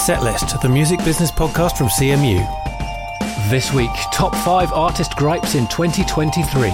Setlist, the music business podcast from CMU. This week, top 5 artist gripes in 2023.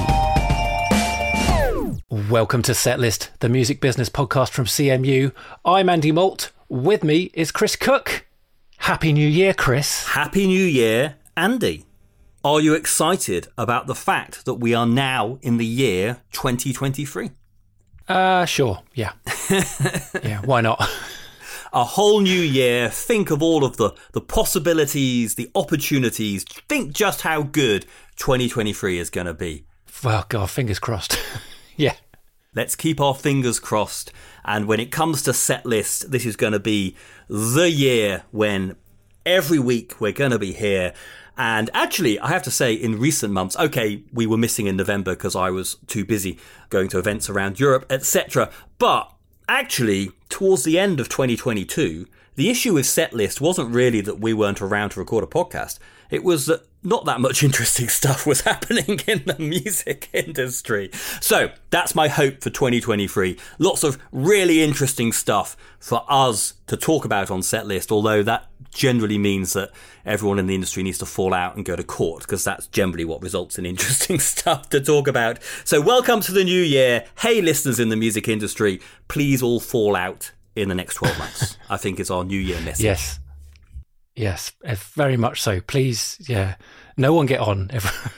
Welcome to Setlist, the music business podcast from CMU. I'm Andy Malt. With me is Chris Cook. Happy New Year, Chris. Happy New Year, Andy. Are you excited about the fact that we are now in the year 2023? Sure, yeah. Yeah, why not? A whole new year. Think of all of the possibilities, the opportunities. Think just how good 2023 is going to be. Well, God, fingers crossed. Yeah. Let's keep our fingers crossed. And when it comes to Setlist, this is going to be the year when every week we're going to be here. And actually, I have to say, in recent months, okay, we were missing in November because I was too busy going to events around Europe, etc. But actually, towards the end of 2022, the issue with Setlist wasn't really that we weren't around to record a podcast. It was that not that much interesting stuff was happening in the music industry. So that's my hope for 2023. Lots of really interesting stuff for us to talk about on Setlist, although that generally means that everyone in the industry needs to fall out and go to court, because that's generally what results in interesting stuff to talk about. So welcome to the new year. Hey, listeners in the music industry, please all fall out in the next 12 months, I think is our new year message. Yes, very much so. Please, yeah, no one get on.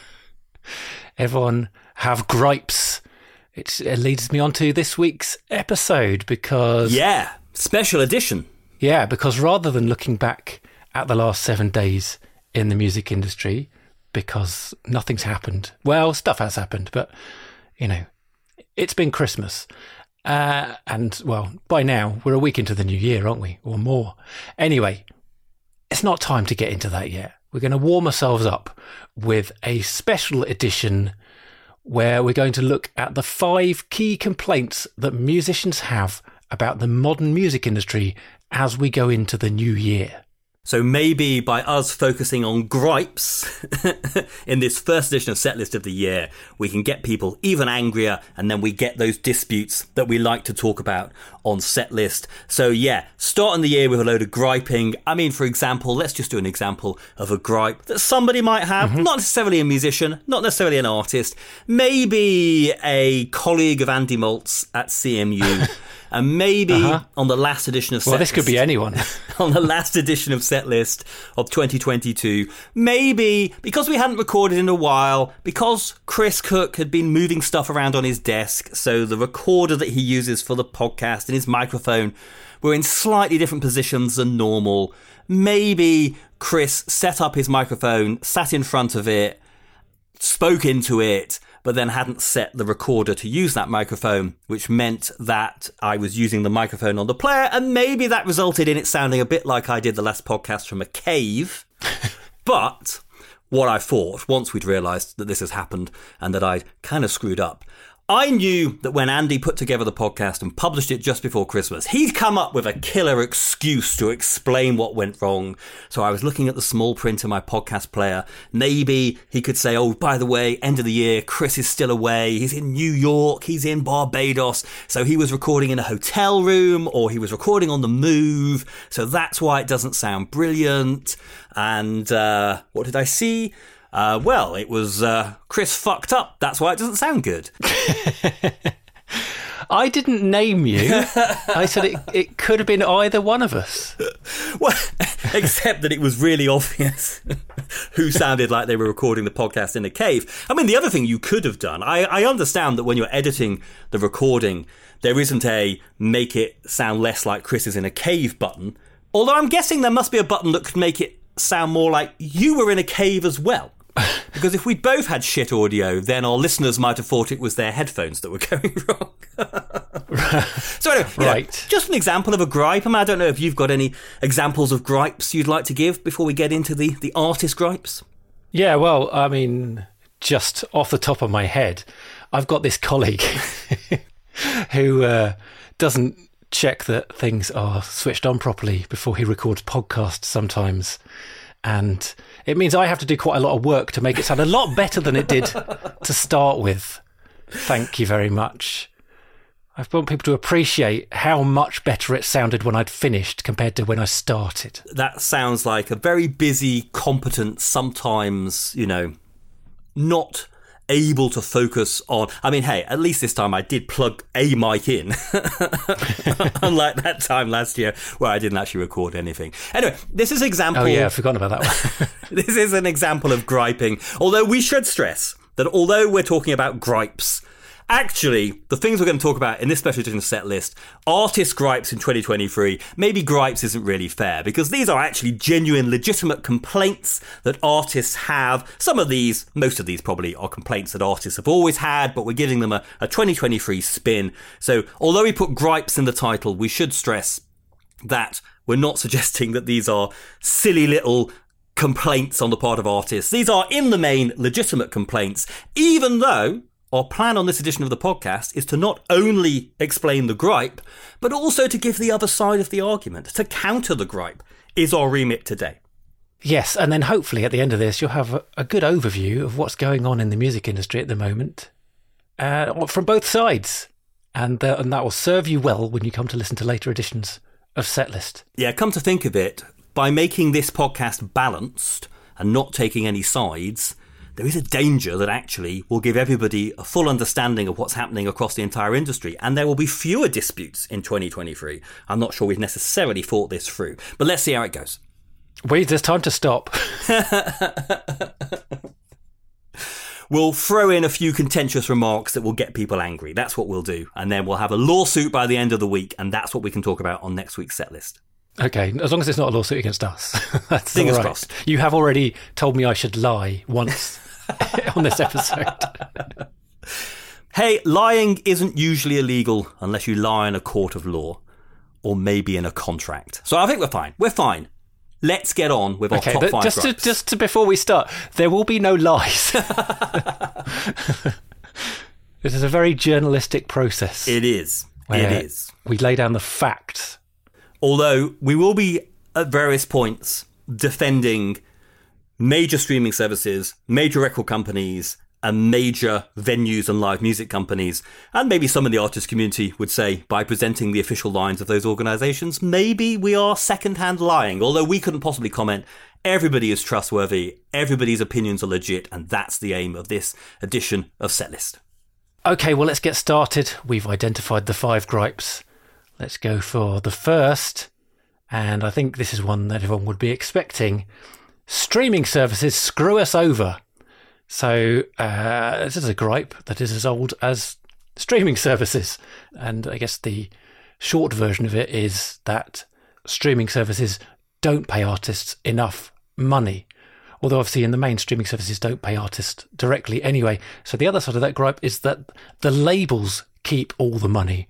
Everyone have gripes. It leads me on to this week's episode because... Yeah, special edition. Yeah, because rather than looking back at the last 7 days in the music industry, because nothing's happened. Well, stuff has happened, but, you know, it's been Christmas. And, well, by now, we're a week into the new year, aren't we? Or more. Anyway, it's not time to get into that yet. We're going to warm ourselves up with a special edition where we're going to look at the 5 key complaints that musicians have about the modern music industry as we go into the new year. So maybe by us focusing on gripes in this first edition of Setlist of the year, we can get people even angrier, and then we get those disputes that we like to talk about on Setlist. So yeah, starting the year with a load of griping. I mean, for example, let's just do an example of a gripe that somebody might have, not necessarily a musician, not necessarily an artist, maybe a colleague of Andy Malt's at CMU. And maybe on the last edition of Setlist... Well, this could be anyone. On the last edition of Setlist of 2022, maybe because we hadn't recorded in a while, because Chris Cook had been moving stuff around on his desk, so the recorder that he uses for the podcast and his microphone were in slightly different positions than normal. Maybe Chris set up his microphone, sat in front of it, spoke into it, but then hadn't set the recorder to use that microphone, which meant that I was using the microphone on the player, and maybe that resulted in it sounding a bit like I did the last podcast from a cave. But what I thought, once we'd realised that this has happened and that I'd kind of screwed up, I knew that when Andy put together the podcast and published it just before Christmas, he'd come up with a killer excuse to explain what went wrong. So I was looking at the small print in my podcast player. Maybe he could say, oh, by the way, end of the year, Chris is still away. He's in New York. He's in Barbados. So he was recording in a hotel room, or he was recording on the move. So that's why it doesn't sound brilliant. And what did I see? Well, it was Chris fucked up. That's why it doesn't sound good. I didn't name you. I said it could have been either one of us. Well, except that it was really obvious who sounded like they were recording the podcast in a cave. I mean, the other thing you could have done, I understand that when you're editing the recording, there isn't a make it sound less like Chris is in a cave button. Although I'm guessing there must be a button that could make it sound more like you were in a cave as well. Because if we both had shit audio, then our listeners might have thought it was their headphones that were going wrong. So anyway, right. Just an example of a gripe. I mean, I don't know if you've got any examples of gripes you'd like to give before we get into the artist gripes. Yeah, well, I mean, just off the top of my head, I've got this colleague who doesn't check that things are switched on properly before he records podcasts sometimes. And it means I have to do quite a lot of work to make it sound a lot better than it did to start with. Thank you very much. I want people to appreciate how much better it sounded when I'd finished compared to when I started. That sounds like a very busy, competent, sometimes, not able to focus on. I mean, hey, at least this time I did plug a mic in, unlike that time last year where I didn't actually record anything. Anyway, this is an example. Oh yeah, I've forgotten about that one. This is an example of griping. Although we should stress that although we're talking about gripes, actually, the things we're going to talk about in this special edition set list, artist gripes in 2023, maybe gripes isn't really fair, because these are actually genuine, legitimate complaints that artists have. Most of these probably are complaints that artists have always had, but we're giving them a 2023 spin. So although we put gripes in the title, we should stress that we're not suggesting that these are silly little complaints on the part of artists. These are, in the main, legitimate complaints, even though our plan on this edition of the podcast is to not only explain the gripe, but also to give the other side of the argument, to counter the gripe, is our remit today. Yes, and then hopefully at the end of this, you'll have a good overview of what's going on in the music industry at the moment, from both sides. And that will serve you well when you come to listen to later editions of Setlist. Yeah, come to think of it, by making this podcast balanced and not taking any sides, there is a danger that actually will give everybody a full understanding of what's happening across the entire industry, and there will be fewer disputes in 2023. I'm not sure we've necessarily thought this through, but let's see how it goes. Wait, there's time to stop. We'll throw in a few contentious remarks that will get people angry. That's what we'll do. And then we'll have a lawsuit by the end of the week, and that's what we can talk about on next week's set list. Okay, as long as it's not a lawsuit against us. That's Fingers all right. crossed. You have already told me I should lie once on this episode. Hey, lying isn't usually illegal unless you lie in a court of law, or maybe in a contract. So I think we're fine. We're fine. Let's get on with our top five gripes. Just before we start, there will be no lies. This is a very journalistic process. It is. It is. We lay down the facts. Although we will be at various points defending major streaming services, major record companies, and major venues and live music companies, and maybe some in the artist community would say, by presenting the official lines of those organisations, maybe we are second-hand lying, although we couldn't possibly comment. Everybody is trustworthy, everybody's opinions are legit, and that's the aim of this edition of Setlist. Okay, well, let's get started. We've identified the 5 gripes. Let's go for the first, and I think this is one that everyone would be expecting. Streaming services screw us over. So this is a gripe that is as old as streaming services. And I guess the short version of it is that streaming services don't pay artists enough money. Although obviously in the main, streaming services don't pay artists directly anyway. So the other side of that gripe is that the labels keep all the money.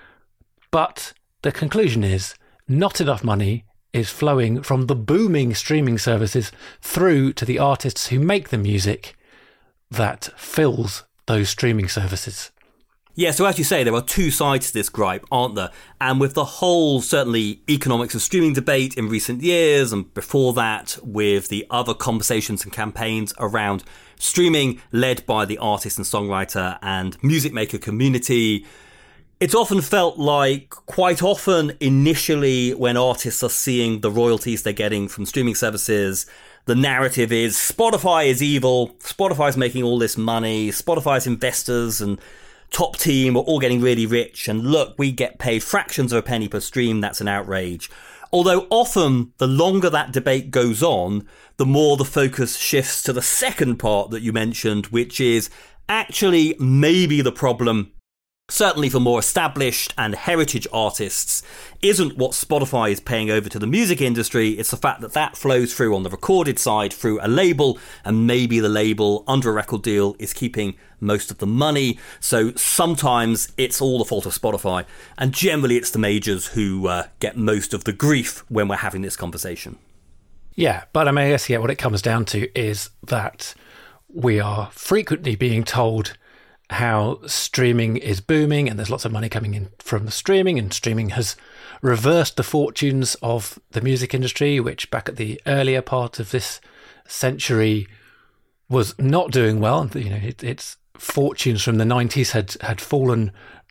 But the conclusion is not enough money is flowing from the booming streaming services through to the artists who make the music that fills those streaming services. Yeah, so as you say, there are two sides to this gripe, aren't there? And with the whole, certainly, economics of streaming debate in recent years, and before that, with the other conversations and campaigns around streaming led by the artist and songwriter and music maker community, it's often felt like, quite often, initially, when artists are seeing the royalties they're getting from streaming services, the narrative is Spotify is evil, Spotify's making all this money, Spotify's investors and top team are all getting really rich, and look, we get paid fractions of a penny per stream, that's an outrage. Although often, the longer that debate goes on, the more the focus shifts to the second part that you mentioned, which is actually maybe the problem, certainly for more established and heritage artists, isn't what Spotify is paying over to the music industry. It's the fact that that flows through on the recorded side through a label, and maybe the label under a record deal is keeping most of the money. So sometimes it's all the fault of Spotify, and generally it's the majors who get most of the grief when we're having this conversation. Yeah, but I mean, I guess what it comes down to is that we are frequently being told how streaming is booming and there's lots of money coming in from the streaming, and streaming has reversed the fortunes of the music industry, which back at the earlier part of this century was not doing well. You know, its fortunes from the 90s had fallen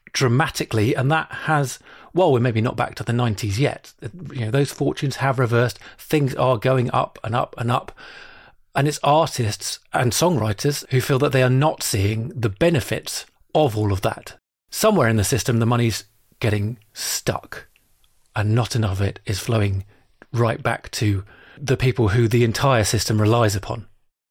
dramatically, and that has, well, we're maybe not back to the 90s yet. Those fortunes have reversed. Things are going up and up and up. And it's artists and songwriters who feel that they are not seeing the benefits of all of that. Somewhere in the system, the money's getting stuck, and not enough of it is flowing right back to the people who the entire system relies upon.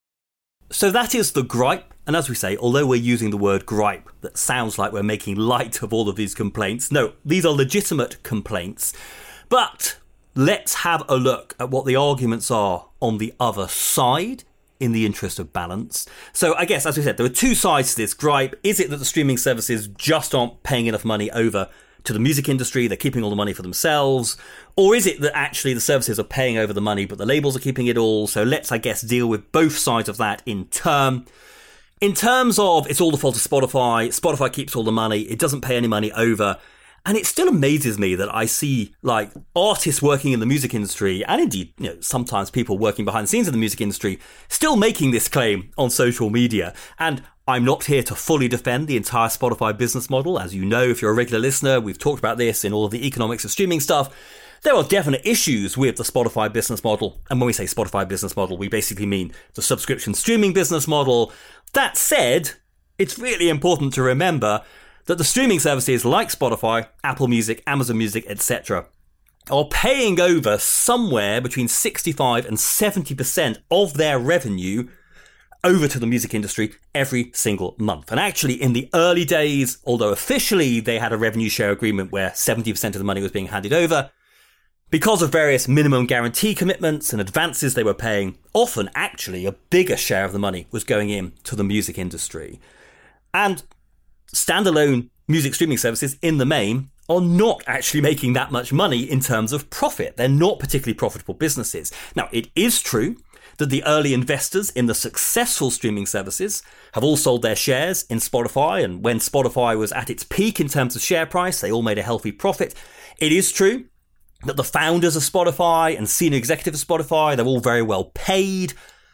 So that is the gripe. And as we say, although we're using the word gripe, that sounds like we're making light of all of these complaints. No, these are legitimate complaints. But let's have a look at what the arguments are on the other side in the interest of balance. So I guess, as we said, there are two sides to this gripe. Is it that the streaming services just aren't paying enough money over to the music industry, they're keeping all the money for themselves? Or is it that actually the services are paying over the money, but the labels are keeping it all? So let's, I guess, deal with both sides of that in turn. In terms of it's all the fault of Spotify, Spotify keeps all the money, it doesn't pay any money over. And it still amazes me that I see like artists working in the music industry, and indeed, sometimes people working behind the scenes in the music industry, still making this claim on social media. And I'm not here to fully defend the entire Spotify business model. As you know, if you're a regular listener, we've talked about this in all of the economics of streaming stuff. There are definite issues with the Spotify business model. And when we say Spotify business model, we basically mean the subscription streaming business model. That said, it's really important to remember that the streaming services like Spotify, Apple Music, Amazon Music, etc. are paying over somewhere between 65 and 70% of their revenue over to the music industry every single month. And actually, in the early days, although officially they had a revenue share agreement where 70% of the money was being handed over, because of various minimum guarantee commitments and advances they were paying, often actually a bigger share of the money was going in to the music industry. And standalone music streaming services in the main are not actually making that much money in terms of profit. They're not particularly profitable businesses. Now, it is true that the early investors in the successful streaming services have all sold their shares in Spotify, and when Spotify was at its peak in terms of share price, they all made a healthy profit. It is true that the founders of Spotify and senior executives of Spotify, they're all very well paid.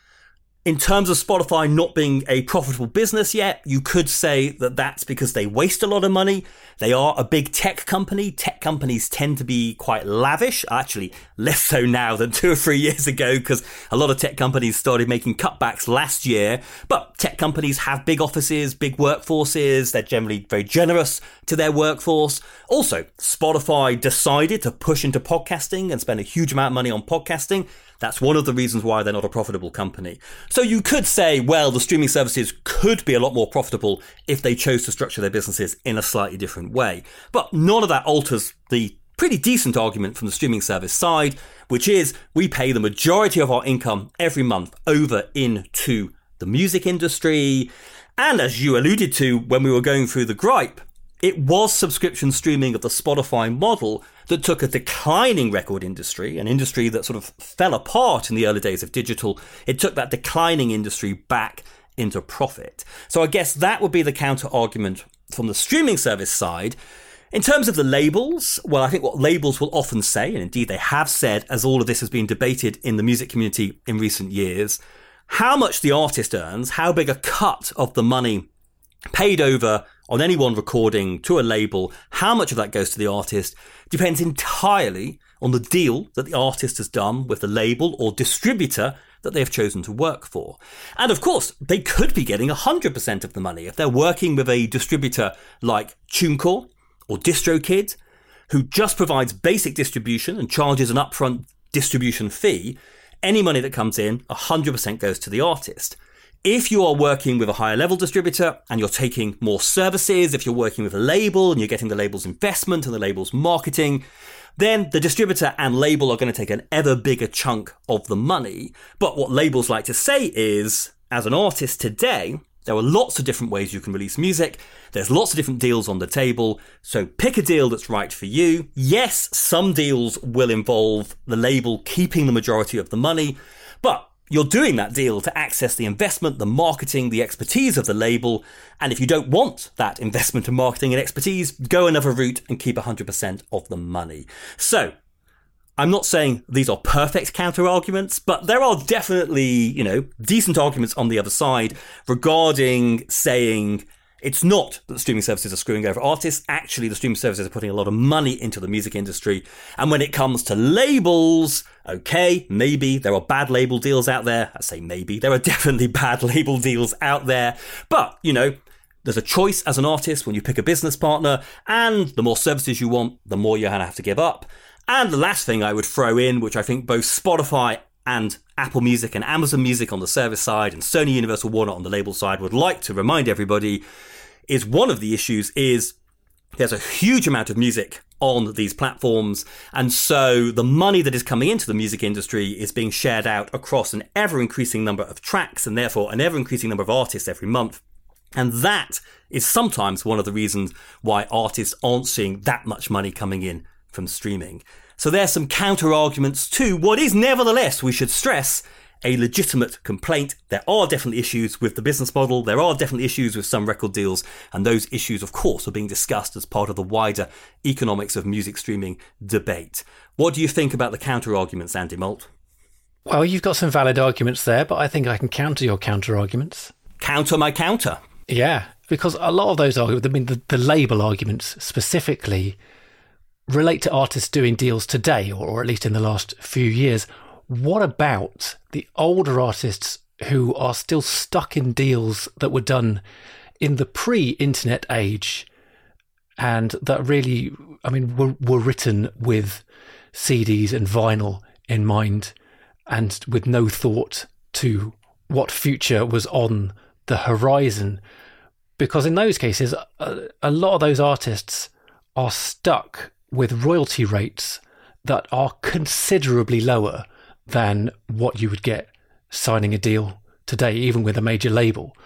In terms of Spotify not being a profitable business yet, you could say that that's because they waste a lot of money. They are a big tech company. Tech companies tend to be quite lavish, actually less so now than 2 or 3 years ago, because a lot of tech companies started making cutbacks last year. But tech companies have big offices, big workforces. They're generally very generous to their workforce. Also, Spotify decided to push into podcasting and spend a huge amount of money on podcasting. That's one of the reasons why they're not a profitable company. So you could say, well, the streaming services could be a lot more profitable if they chose to structure their businesses in a slightly different way. But none of that alters the pretty decent argument from the streaming service side, which is we pay the majority of our income every month over into the music industry. And as you alluded to when we were going through the gripe, it was subscription streaming of the Spotify model that took a declining record industry, an industry that sort of fell apart in the early days of digital. It took that declining industry back into profit. So I guess that would be the counter argument from the streaming service side. In terms of the labels, well, I think what labels will often say, and indeed they have said as all of this has been debated in the music community in recent years, how much the artist earns, how big a cut of the money paid over on any one recording to a label, how much of that goes to the artist depends entirely on the deal that the artist has done with the label or distributor that they have chosen to work for. And of course, they could be getting 100% of the money if they're working with a distributor like TuneCore or DistroKid, who just provides basic distribution and charges an upfront distribution fee. Any money that comes in, 100% goes to the artist. If you are working with a higher level distributor and you're taking more services, if you're working with a label and you're getting the label's investment and the label's marketing, then the distributor and label are going to take an ever bigger chunk of the money. But what labels like to say is, as an artist today, there are lots of different ways you can release music. There's lots of different deals on the table. So pick a deal that's right for you. Yes, some deals will involve the label keeping the majority of the money, but you're doing that deal to access the investment, the marketing, the expertise of the label. And if you don't want that investment and marketing and expertise, go another route and keep 100% of the money. So I'm not saying these are perfect counter arguments, but there are definitely, decent arguments on the other side regarding saying It's not that the streaming services are screwing over artists. Actually, the streaming services are putting a lot of money into the music industry. And when it comes to labels, okay, maybe there are bad label deals out there. I say maybe. There are definitely bad label deals out there. But, there's a choice as an artist when you pick a business partner, and the more services you want, the more you're going to have to give up. And the last thing I would throw in, which I think both Spotify and Apple Music and Amazon Music on the service side and Sony Universal Warner on the label side would like to remind everybody, is one of the issues is there's a huge amount of music on these platforms, and so the money that is coming into the music industry is being shared out across an ever-increasing number of tracks and therefore an ever-increasing number of artists every month. And that is sometimes one of the reasons why artists aren't seeing that much money coming in from streaming. So there's some counter-arguments to what is nevertheless, we should stress, a legitimate complaint. There are definitely issues with the business model. There are definitely issues with some record deals. And those issues, of course, are being discussed as part of the wider economics of music streaming debate. What do you think about the counter-arguments, Andy Malt? Well, you've got some valid arguments there, but I think I can counter your counter-arguments. Counter my counter. Yeah, because a lot of those arguments, the label arguments specifically, relate to artists doing deals today, or at least in the last few years. What about the older artists who are still stuck in deals that were done in the pre-internet age and that really, were written with CDs and vinyl in mind and with no thought to what future was on the horizon? Because in those cases, a lot of those artists are stuck with royalty rates that are considerably lower than what you would get signing a deal today, even with a major label.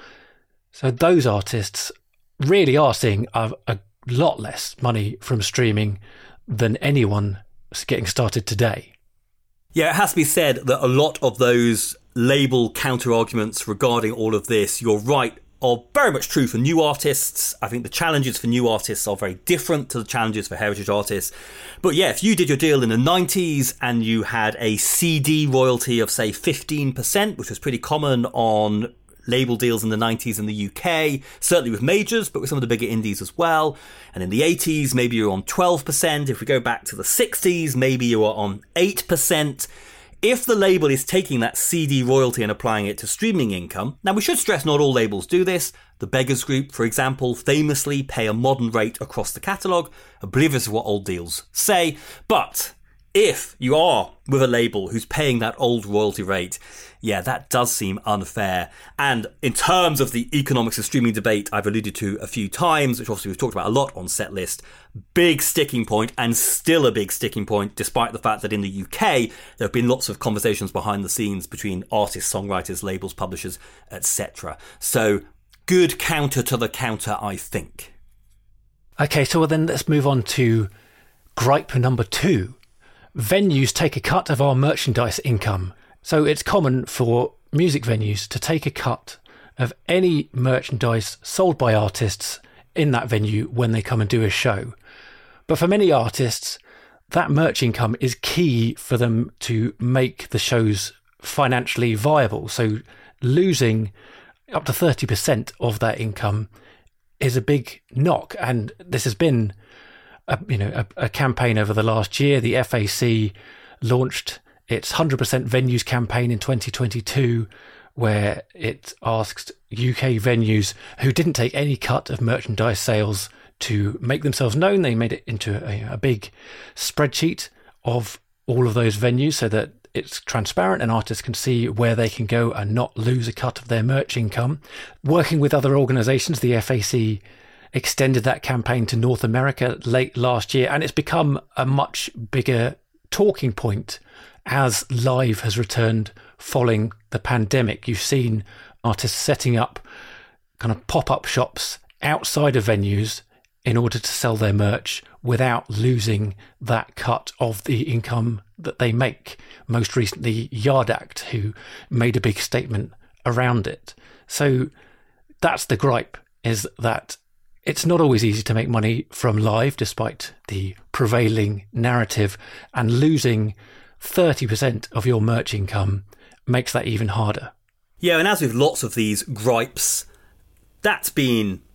So those artists really are seeing a lot less money from streaming than anyone getting started today. Yeah, it has to be said that a lot of those label counter-arguments regarding all of this, you're right, are very much true for new artists. I think the challenges for new artists are very different to the challenges for heritage artists. But yeah, if you did your deal in the 90s and you had a CD royalty of, say, 15%, which was pretty common on label deals in the 90s in the UK, certainly with majors, but with some of the bigger indies as well. And in the 80s, maybe you're on 12%. If we go back to the 60s, maybe you are on 8%. If the label is taking that CD royalty and applying it to streaming income, now we should stress not all labels do this. The Beggars Group, for example, famously pay a modern rate across the catalogue, oblivious of what old deals say. But if you are with a label who's paying that old royalty rate, yeah, that does seem unfair. And in terms of the economics of streaming debate I've alluded to a few times, which obviously we've talked about a lot on Setlist, big sticking point, and still a big sticking point, despite the fact that in the UK there have been lots of conversations behind the scenes between artists, songwriters, labels, publishers, etc. So good counter to the counter, I think. Okay, so then let's move on to gripe number 2. Venues take a cut of our merchandise income. So it's common for music venues to take a cut of any merchandise sold by artists in that venue when they come and do a show. But for many artists, that merch income is key for them to make the shows financially viable. So losing up to 30% of that income is a big knock. And this has been a campaign over the last year. The FAC launched its 100% venues campaign in 2022, where it asked UK venues who didn't take any cut of merchandise sales to make themselves known. They made it into a big spreadsheet of all of those venues so that it's transparent and artists can see where they can go and not lose a cut of their merch income. Working with other organisations, the FAC extended that campaign to North America late last year, and it's become a much bigger talking point as live has returned following the pandemic. You've seen artists setting up kind of pop-up shops outside of venues in order to sell their merch without losing that cut of the income that they make. Most recently, Yard Act, who made a big statement around it. So that's the gripe, is that it's not always easy to make money from live, despite the prevailing narrative, and losing 30% of your merch income makes that even harder. Yeah, and as with lots of these gripes, that's been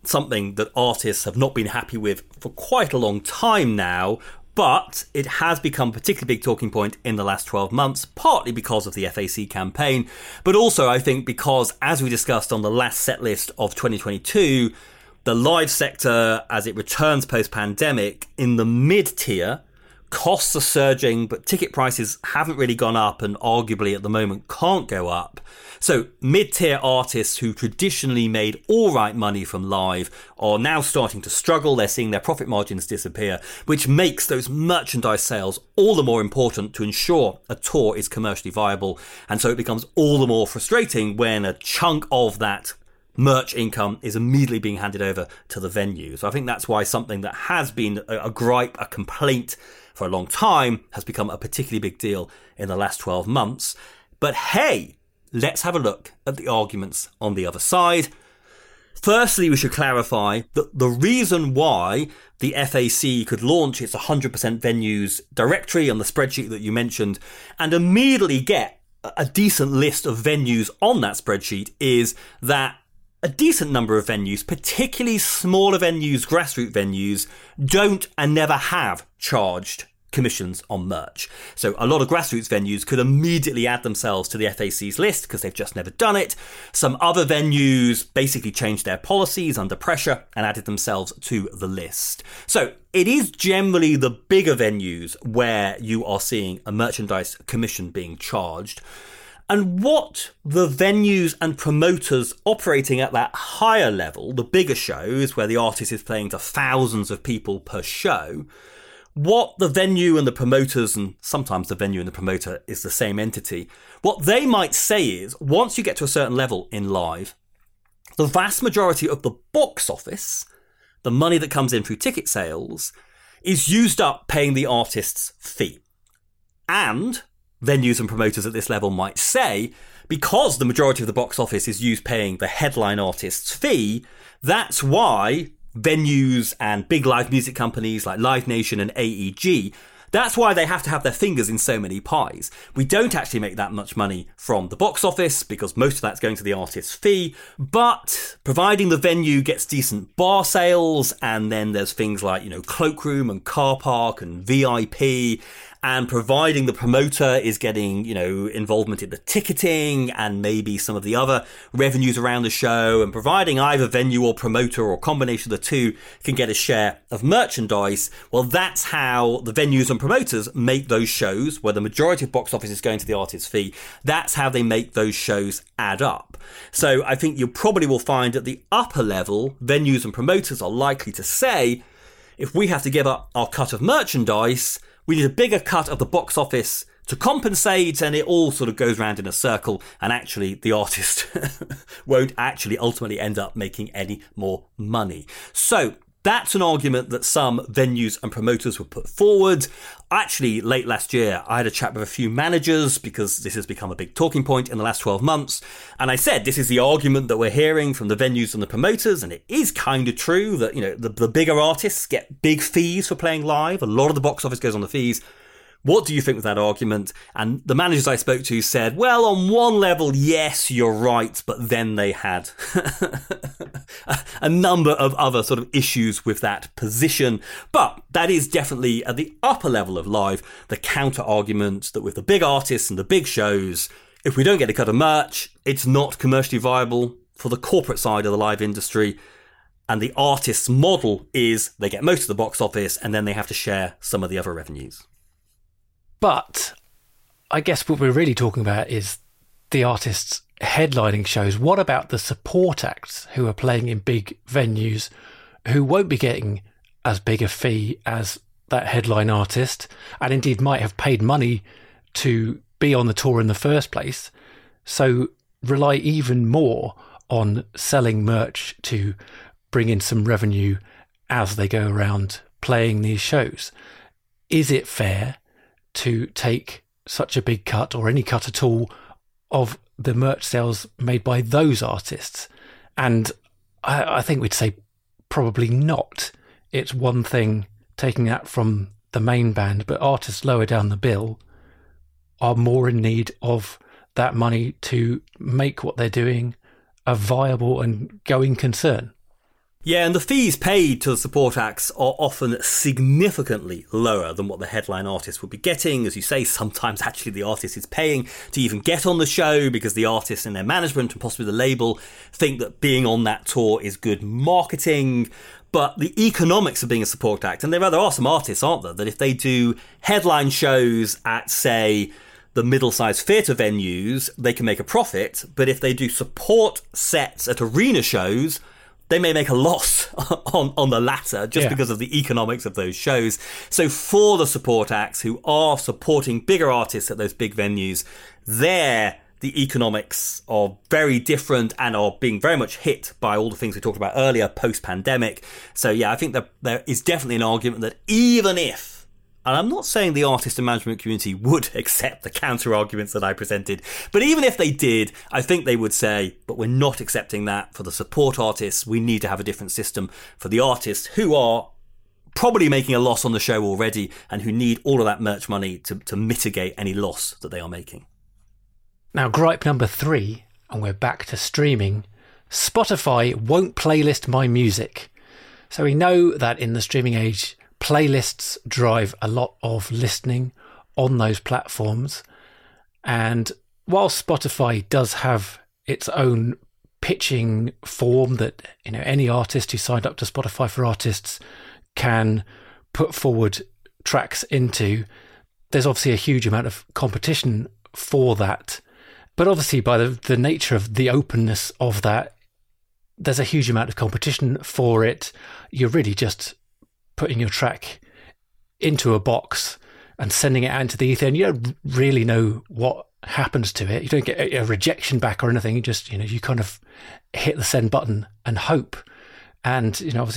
something that artists have not been happy with for quite a long time now, but it has become a particularly big talking point in the last 12 months, partly because of the FAC campaign, but also I think because, as we discussed on the last set list of 2022, the live sector, as it returns post-pandemic, in the mid-tier, costs are surging, but ticket prices haven't really gone up and arguably at the moment can't go up. So mid-tier artists who traditionally made all right money from live are now starting to struggle. They're seeing their profit margins disappear, which makes those merchandise sales all the more important to ensure a tour is commercially viable. And so it becomes all the more frustrating when a chunk of that merch income is immediately being handed over to the venue. So I think that's why something that has been a gripe, a complaint for a long time has become a particularly big deal in the last 12 months. But hey, let's have a look at the arguments on the other side. Firstly, we should clarify that the reason why the FAC could launch its 100% venues directory on the spreadsheet that you mentioned and immediately get a decent list of venues on that spreadsheet is that a decent number of venues, particularly smaller venues, grassroots venues, don't and never have charged commissions on merch. So a lot of grassroots venues could immediately add themselves to the FAC's list because they've just never done it. Some other venues basically changed their policies under pressure and added themselves to the list. So it is generally the bigger venues where you are seeing a merchandise commission being charged. And what the venues and promoters operating at that higher level, the bigger shows where the artist is playing to thousands of people per show, what the venue and the promoters, and sometimes the venue and the promoter is the same entity, what they might say is, once you get to a certain level in live, the vast majority of the box office, the money that comes in through ticket sales, is used up paying the artist's fee. And venues and promoters at this level might say, because the majority of the box office is used paying the headline artist's fee, that's why venues and big live music companies like Live Nation and AEG, that's why they have to have their fingers in so many pies. We don't actually make that much money from the box office because most of that's going to the artist's fee, but providing the venue gets decent bar sales, and then there's things like, cloakroom and car park and VIP, and providing the promoter is getting, involvement in the ticketing and maybe some of the other revenues around the show, and providing either venue or promoter or combination of the two can get a share of merchandise, well, that's how the venues and promoters make those shows, where the majority of box office is going to the artist's fee. That's how they make those shows add up. So I think you probably will find at the upper level, venues and promoters are likely to say, if we have to give up our cut of merchandise, we need a bigger cut of the box office to compensate, and it all sort of goes round in a circle, and actually the artist won't actually ultimately end up making any more money. So that's an argument that some venues and promoters would put forward. Actually, late last year, I had a chat with a few managers because this has become a big talking point in the last 12 months. And I said, this is the argument that we're hearing from the venues and the promoters. And it is kind of true that, the bigger artists get big fees for playing live. A lot of the box office goes on the fees. What do you think of that argument? And the managers I spoke to said, well, on one level, yes, you're right. But then they had a number of other sort of issues with that position. But that is definitely at the upper level of live, the counter argument that with the big artists and the big shows, if we don't get a cut of merch, it's not commercially viable for the corporate side of the live industry. And the artist's model is they get most of the box office and then they have to share some of the other revenues. But I guess what we're really talking about is the artists headlining shows. What about the support acts who are playing in big venues who won't be getting as big a fee as that headline artist, and indeed might have paid money to be on the tour in the first place, so rely even more on selling merch to bring in some revenue as they go around playing these shows? Is it fair to take such a big cut, or any cut at all, of the merch sales made by those artists? And I think we'd say probably not. It's one thing taking that from the main band, but artists lower down the bill are more in need of that money to make what they're doing a viable and going concern. Yeah, and the fees paid to the support acts are often significantly lower than what the headline artist would be getting. As you say, sometimes actually the artist is paying to even get on the show because the artist and their management and possibly the label think that being on that tour is good marketing. But the economics of being a support act, and there are some artists, aren't there, that if they do headline shows at, say, the middle-sized theatre venues, they can make a profit. But if they do support sets at arena shows, they may make a loss on the latter just because of the economics of those shows. So for the support acts who are supporting bigger artists at those big venues, the economics are very different and are being very much hit by all the things we talked about earlier post-pandemic. So yeah, I think that there is definitely an argument that even if, and I'm not saying the artist and management community would accept the counter-arguments that I presented, but even if they did, I think they would say, but we're not accepting that for the support artists. We need to have a different system for the artists who are probably making a loss on the show already and who need all of that merch money to mitigate any loss that they are making. Now, gripe number 3, and we're back to streaming. Spotify won't playlist my music. So we know that in the streaming age, playlists drive a lot of listening on those platforms. And while Spotify does have its own pitching form that, any artist who signed up to Spotify for Artists can put forward tracks into, there's obviously a huge amount of competition for that. But obviously by the nature of the openness of that, there's a huge amount of competition for it. You're really just putting your track into a box and sending it out into the ether, and you don't really know what happens to it. You don't get a rejection back or anything. You just, you kind of hit the send button and hope. And, obviously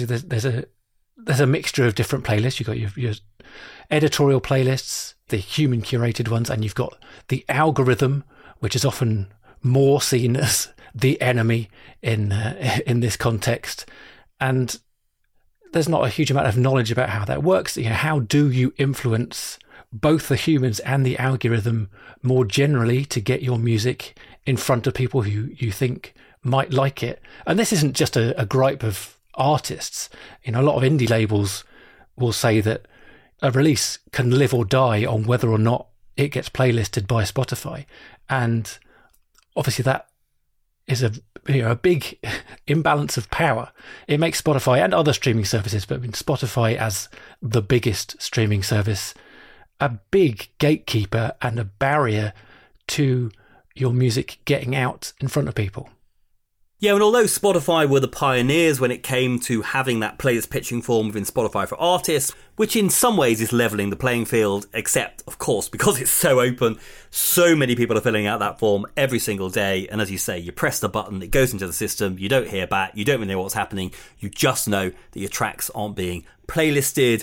there's a mixture of different playlists. You've got your editorial playlists, the human curated ones, and you've got the algorithm, which is often more seen as the enemy in this context. And there's not a huge amount of knowledge about how that works. How do you influence both the humans and the algorithm more generally to get your music in front of people who you think might like it? And this isn't just a gripe of artists. A lot of indie labels will say that a release can live or die on whether or not it gets playlisted by Spotify. And obviously that is a big imbalance of power. It makes Spotify and other streaming services, but Spotify as the biggest streaming service, a big gatekeeper and a barrier to your music getting out in front of people. Yeah, and although Spotify were the pioneers when it came to having that playlist pitching form within Spotify for Artists, which in some ways is levelling the playing field, except, of course, because it's so open, so many people are filling out that form every single day. And as you say, you press the button, it goes into the system, you don't hear back, you don't really know what's happening, you just know that your tracks aren't being playlisted.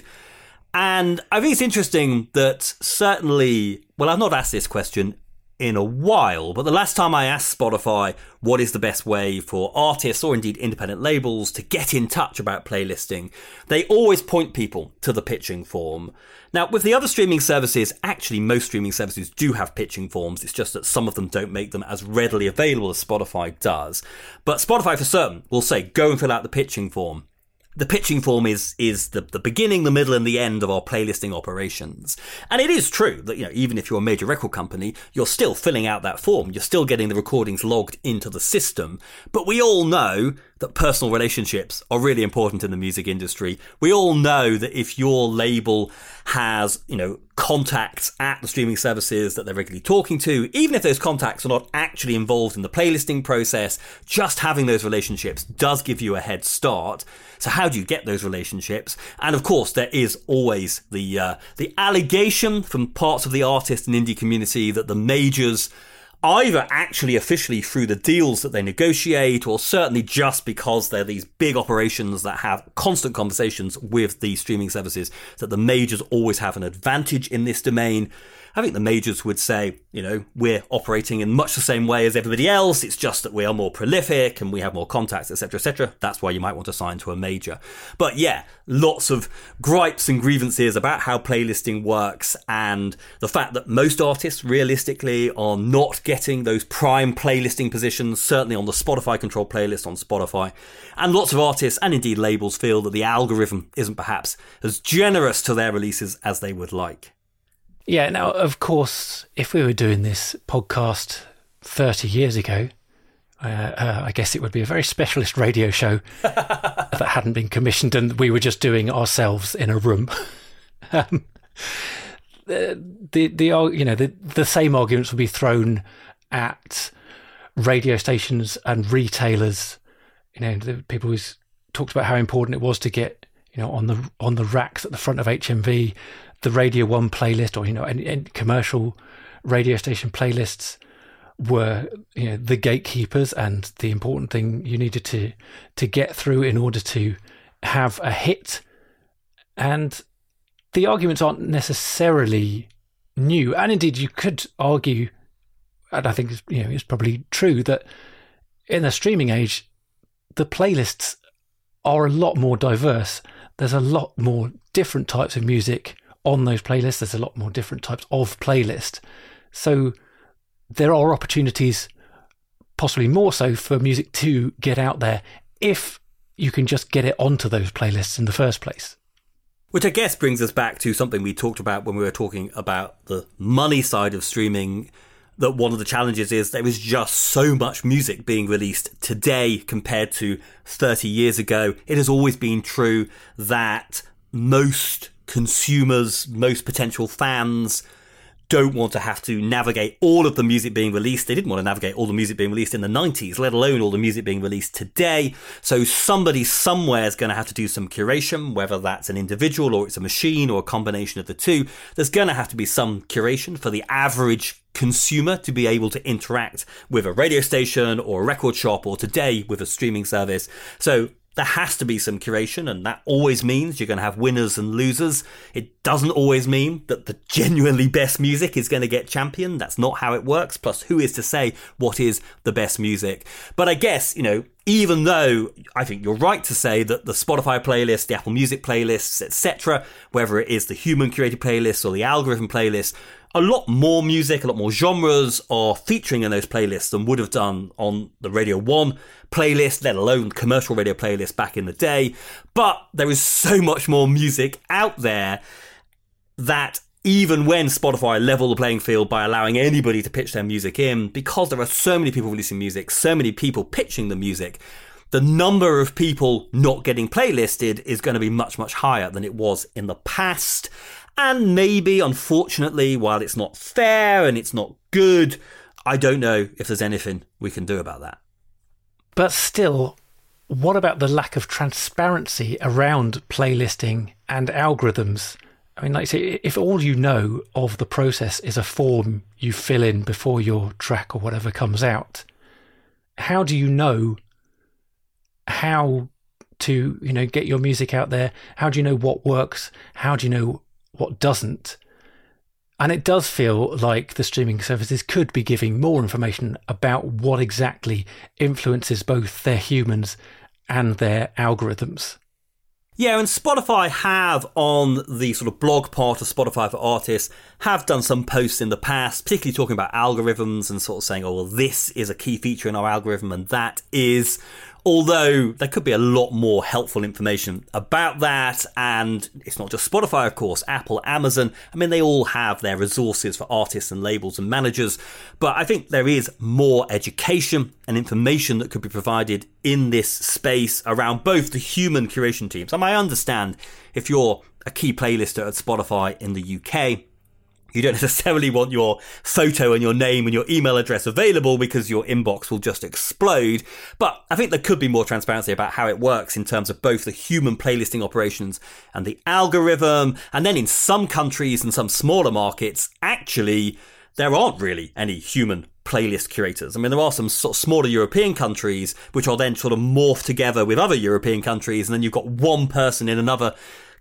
And I think it's interesting that certainly, well, I've not asked this question in a while, but the last time I asked Spotify what is the best way for artists or indeed independent labels to get in touch about playlisting, they always point people to the pitching form. Now, with the other streaming services, actually most streaming services do have pitching forms. It's just that some of them don't make them as readily available as Spotify does. But Spotify for certain will say, go and fill out the pitching form. The pitching form is the beginning, the middle, and the end of our playlisting operations. And it is true that, even if you're a major record company, you're still filling out that form. You're still getting the recordings logged into the system. But we all know that personal relationships are really important in the music industry. We all know that if your label has, contacts at the streaming services that they're regularly talking to, even if those contacts are not actually involved in the playlisting process, just having those relationships does give you a head start. So how do you get those relationships? And of course, there is always the allegation from parts of the artist and indie community that the majors, either actually officially through the deals that they negotiate, or certainly just because they're these big operations that have constant conversations with the streaming services, that the majors always have an advantage in this domain. I think the majors would say, we're operating in much the same way as everybody else. It's just that we are more prolific and we have more contacts, etc., etc. That's why you might want to sign to a major. But yeah, lots of gripes and grievances about how playlisting works, and the fact that most artists realistically are not getting those prime playlisting positions, certainly on the Spotify controlled playlist on Spotify. And lots of artists and indeed labels feel that the algorithm isn't perhaps as generous to their releases as they would like. Yeah, now, of course, if we were doing this podcast 30 years ago, I guess it would be a very specialist radio show that hadn't been commissioned and we were just doing it ourselves in a room. The same arguments would be thrown at radio stations and retailers. The people who talked about how important it was to get, on the racks at the front of HMV, the Radio 1 playlist, or and commercial radio station playlists were the gatekeepers and the important thing you needed to get through in order to have a hit. And the arguments aren't necessarily new, and indeed you could argue, and I think it's probably true, that in the streaming age the playlists are a lot more diverse. There's a lot more different types of music on those playlists. There's a lot more different types of playlist. So there are opportunities, possibly more so, for music to get out there if you can just get it onto those playlists in the first place. Which I guess brings us back to something we talked about when we were talking about the money side of streaming, that one of the challenges is there is just so much music being released today compared to 30 years ago. It has always been true that most consumers, most potential fans, don't want to have to navigate all of the music being released. They didn't want to navigate all the music being released in the 90s, let alone all the music being released today. So somebody somewhere is going to have to do some curation, whether that's an individual or it's a machine or a combination of the two. There's going to have to be some curation for the average consumer to be able to interact with a radio station or a record shop, or today with a streaming service. So there has to be some curation, and that always means you're going to have winners and losers. It doesn't always mean that the genuinely best music is going to get championed. That's not how it works. Plus, who is to say what is the best music? But I guess, even though I think you're right to say that the Spotify playlist, the Apple Music playlists, etc., whether it is the human curated playlists or the algorithm playlists, a lot more music, a lot more genres are featuring in those playlists than would have done on the Radio 1 playlist, let alone commercial radio playlists back in the day. But there is so much more music out there that even when Spotify level the playing field by allowing anybody to pitch their music in, because there are so many people releasing music, so many people pitching the music, the number of people not getting playlisted is going to be much, much higher than it was in the past. And maybe, unfortunately, while it's not fair and it's not good, I don't know if there's anything we can do about that. But still, what about the lack of transparency around playlisting and algorithms? I mean, like I say, if all you know of the process is a form you fill in before your track or whatever comes out, how do you know how to, get your music out there? How do you know what works? How do you know what doesn't? And it does feel like the streaming services could be giving more information about what exactly influences both their humans and their algorithms. Yeah, and Spotify have, on the sort of blog part of Spotify for Artists, have done some posts in the past, particularly talking about algorithms and sort of saying, oh, well, this is a key feature in our algorithm and that is. Although there could be a lot more helpful information about that, and it's not just Spotify, of course, Apple, Amazon, I mean, they all have their resources for artists and labels and managers, but I think there is more education and information that could be provided in this space around both the human curation teams. And I understand if you're a key playlister at Spotify in the UK, you don't necessarily want your photo and your name and your email address available because your inbox will just explode. But I think there could be more transparency about how it works in terms of both the human playlisting operations and the algorithm. And then in some countries and some smaller markets, actually, there aren't really any human playlist curators. I mean, there are some sort of smaller European countries which are then sort of morphed together with other European countries. And then you've got one person in another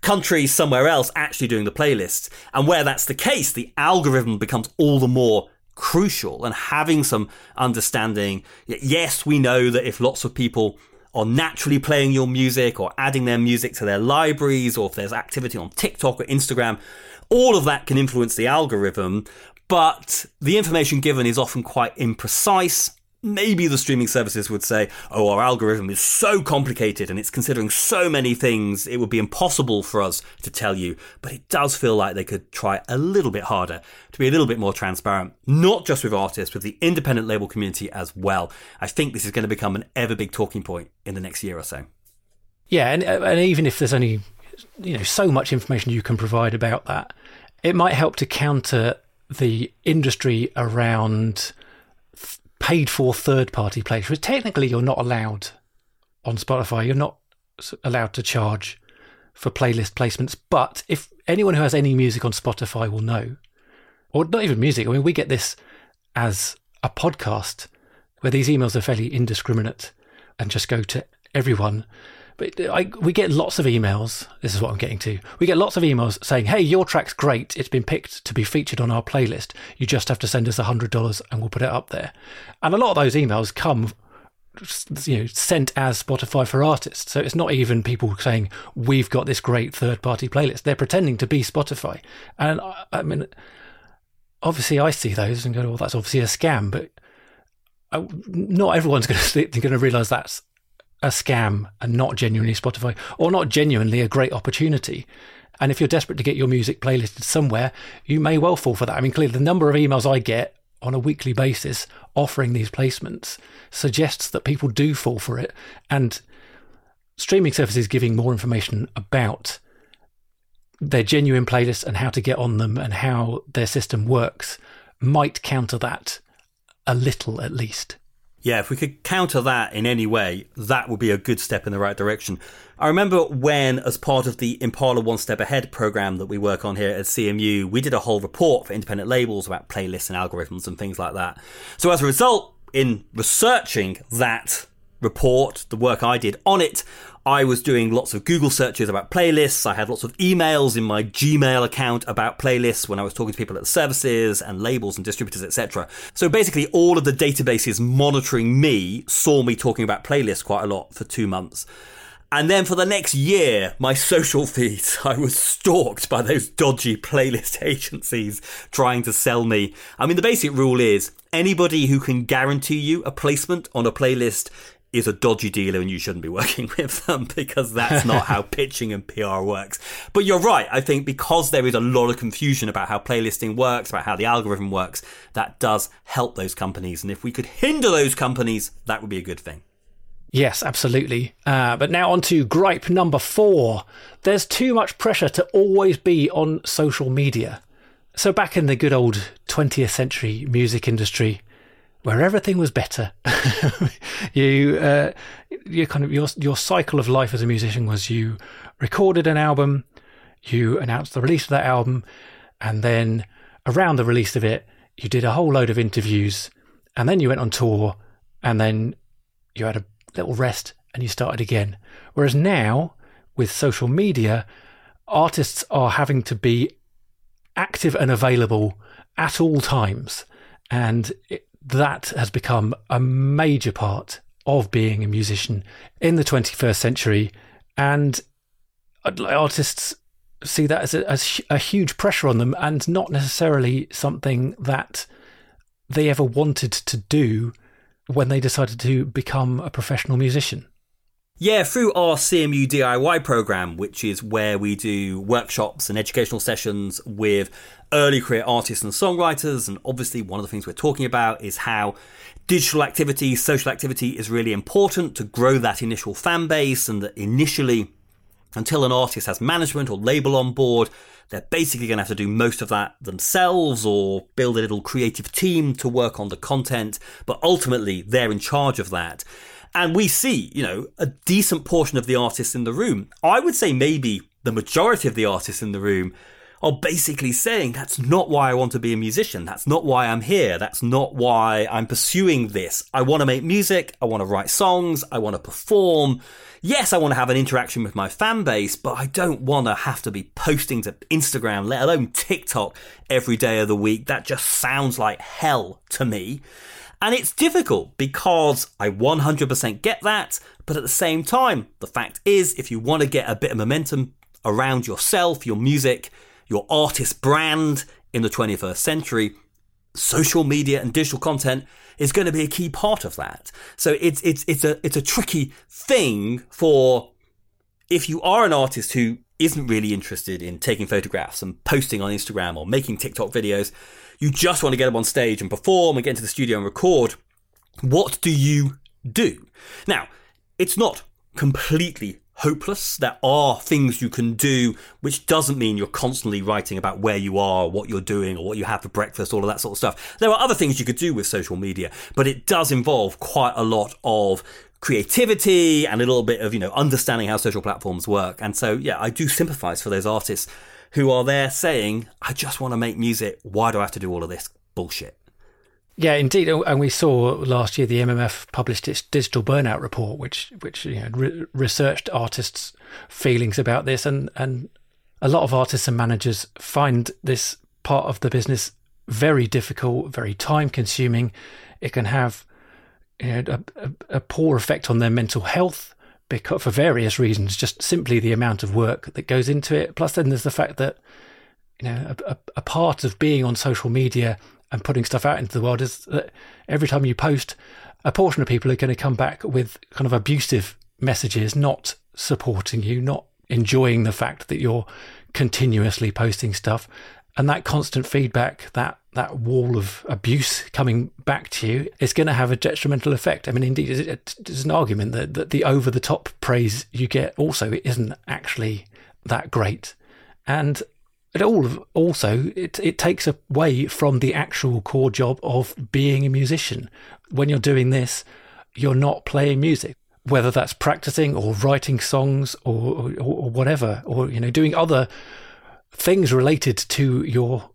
countries somewhere else actually doing the playlists. And where that's the case, the algorithm becomes all the more crucial, and having some understanding. Yes, we know that if lots of people are naturally playing your music or adding their music to their libraries, or if there's activity on TikTok or Instagram, all of that can influence the algorithm. But the information given is often quite imprecise. Maybe the streaming services would say, oh, our algorithm is so complicated and it's considering so many things, it would be impossible for us to tell you. But it does feel like they could try a little bit harder to be a little bit more transparent, not just with artists, with the independent label community as well. I think this is going to become an ever big talking point in the next year or so. Yeah, and even if there's only so much information you can provide about that, it might help to counter the industry around paid for third-party playlists, which technically you're not allowed on Spotify. You're not allowed to charge for playlist placements. But if anyone who has any music on Spotify will know, or not even music, I mean, we get this as a podcast where these emails are fairly indiscriminate and just go to everyone. But we get lots of emails. This is what I'm getting to. We get lots of emails saying, hey, your track's great. It's been picked to be featured on our playlist. You just have to send us $100 and we'll put it up there. And a lot of those emails come, sent as Spotify for Artists. So it's not even people saying, we've got this great third-party playlist. They're pretending to be Spotify. And I mean, obviously I see those and go, well, that's obviously a scam. But not everyone's going to realise that's a scam and not genuinely Spotify, or not genuinely a great opportunity. And if you're desperate to get your music playlisted somewhere, you may well fall for that. I mean, clearly the number of emails I get on a weekly basis offering these placements suggests that people do fall for it. And streaming services giving more information about their genuine playlists and how to get on them and how their system works might counter that a little, at least. Yeah, if we could counter that in any way, that would be a good step in the right direction. I remember when, as part of the Impala One Step Ahead program that we work on here at CMU, we did a whole report for independent labels about playlists and algorithms and things like that. So as a result, in researching that report, the work I did on it, I was doing lots of Google searches about playlists. I had lots of emails in my Gmail account about playlists when I was talking to people at the services and labels and distributors, etc. So basically all of the databases monitoring me saw me talking about playlists quite a lot for 2 months. And then for the next year, my social feeds, I was stalked by those dodgy playlist agencies trying to sell me. I mean, the basic rule is anybody who can guarantee you a placement on a playlist is a dodgy dealer and you shouldn't be working with them, because that's not how pitching and PR works. But you're right. I think because there is a lot of confusion about how playlisting works, about how the algorithm works, that does help those companies. And if we could hinder those companies, that would be a good thing. Yes, absolutely. But now on to gripe number 4. There's too much pressure to always be on social media. So back in the good old 20th century music industry, where everything was better, your cycle of life as a musician was you recorded an album, you announced the release of that album, and then around the release of it, you did a whole load of interviews, and then you went on tour, and then you had a little rest and you started again. Whereas now, with social media, artists are having to be active and available at all times, and that has become a major part of being a musician in the 21st century. And artists see that as a huge pressure on them, and not necessarily something that they ever wanted to do when they decided to become a professional musician. Yeah, through our CMU DIY program, which is where we do workshops and educational sessions with early career artists and songwriters. And obviously one of the things we're talking about is how digital activity, social activity is really important to grow that initial fan base, and that initially, until an artist has management or label on board, they're basically going to have to do most of that themselves or build a little creative team to work on the content. But ultimately, they're in charge of that. And we see, a decent portion of the artists in the room. I would say maybe the majority of the artists in the room are basically saying that's not why I want to be a musician. That's not why I'm here. That's not why I'm pursuing this. I want to make music. I want to write songs. I want to perform. Yes, I want to have an interaction with my fan base, but I don't want to have to be posting to Instagram, let alone TikTok, every day of the week. That just sounds like hell to me. And it's difficult because I 100% get that. But at the same time, the fact is, if you want to get a bit of momentum around yourself, your music, your artist brand in the 21st century, social media and digital content is going to be a key part of that. So it's a tricky thing for, if you are an artist who isn't really interested in taking photographs and posting on Instagram or making TikTok videos, you just want to get up on stage and perform and get into the studio and record. What do you do? Now, it's not completely hopeless. There are things you can do, which doesn't mean you're constantly writing about where you are, what you're doing, or what you have for breakfast, all of that sort of stuff. There are other things you could do with social media, but it does involve quite a lot of creativity and a little bit of, understanding how social platforms work. And so, yeah, I do sympathize for those artists who are there saying, I just want to make music. Why do I have to do all of this bullshit? Yeah, indeed. And we saw last year the MMF published its digital burnout report, which researched artists' feelings about this. And a lot of artists and managers find this part of the business very difficult, very time consuming. It can have a poor effect on their mental health because, for various reasons, just simply the amount of work that goes into it. Plus, then there's the fact that a part of being on social media and putting stuff out into the world is that every time you post, a portion of people are going to come back with kind of abusive messages, not supporting you, not enjoying the fact that you're continuously posting stuff. And that constant feedback, that wall of abuse coming back to you, is going to have a detrimental effect. I mean, indeed, there's an argument that the over-the-top praise you get also isn't actually that great. And it takes away from the actual core job of being a musician. When you're doing this, you're not playing music, whether that's practicing or writing songs or whatever, or doing other things related to your